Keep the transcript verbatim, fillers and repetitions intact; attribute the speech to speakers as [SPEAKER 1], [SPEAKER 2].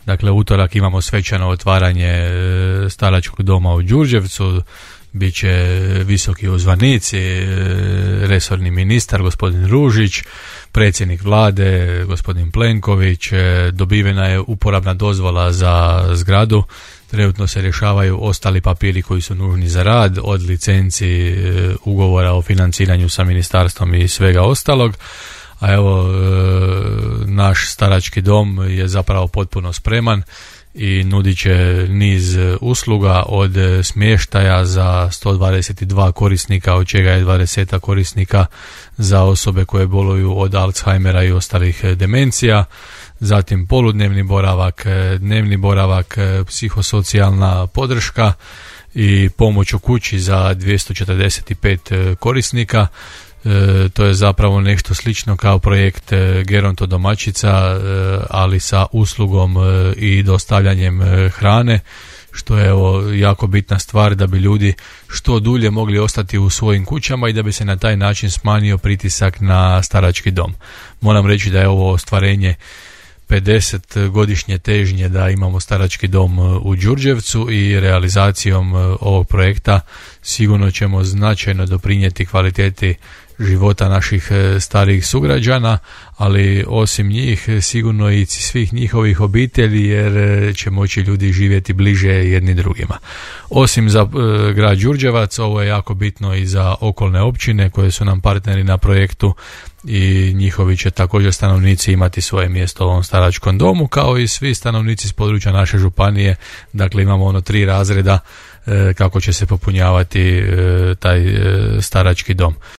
[SPEAKER 1] Dakle, utorak imamo svečano otvaranje staračkog doma u Đurđevcu, bit će visoki uzvanici, resorni ministar gospodin Ružić, predsjednik vlade gospodin Plenković, dobivena je uporabna dozvola za zgradu, trenutno se rješavaju ostali papiri koji su nužni za rad, od licenci, ugovora o financiranju sa ministarstvom i svega ostalog. A evo, naš starački dom je zapravo potpuno spreman i nudit će niz usluga, od smještaja za sto dvadeset dva korisnika, od čega je dvadeset korisnika za osobe koje boluju od Alzheimera i ostalih demencija, zatim poludnevni boravak, dnevni boravak, psihosocijalna podrška i pomoć u kući za dvjesto četrdeset pet korisnika. E, to je zapravo nešto slično kao projekt e, Geronto domaćica, e, ali sa uslugom e, i dostavljanjem e, hrane, što je evo jako bitna stvar da bi ljudi što dulje mogli ostati u svojim kućama i da bi se na taj način smanjio pritisak na starački dom. Moram reći da je ovo ostvarenje pedeset godišnje težnje da imamo starački dom u Đurđevcu i realizacijom ovog projekta sigurno ćemo značajno doprinijeti kvaliteti života naših starijih sugrađana, ali osim njih sigurno i svih njihovih obitelji, jer će moći ljudi živjeti bliže jedni drugima. Osim za e, grad Đurđevac, ovo je jako bitno i za okolne općine koje su nam partneri na projektu i njihovi će također stanovnici imati svoje mjesto u ovom staračkom domu, kao i svi stanovnici s područja naše županije. Dakle, imamo ono tri razreda e, kako će se popunjavati e, taj e, starački dom.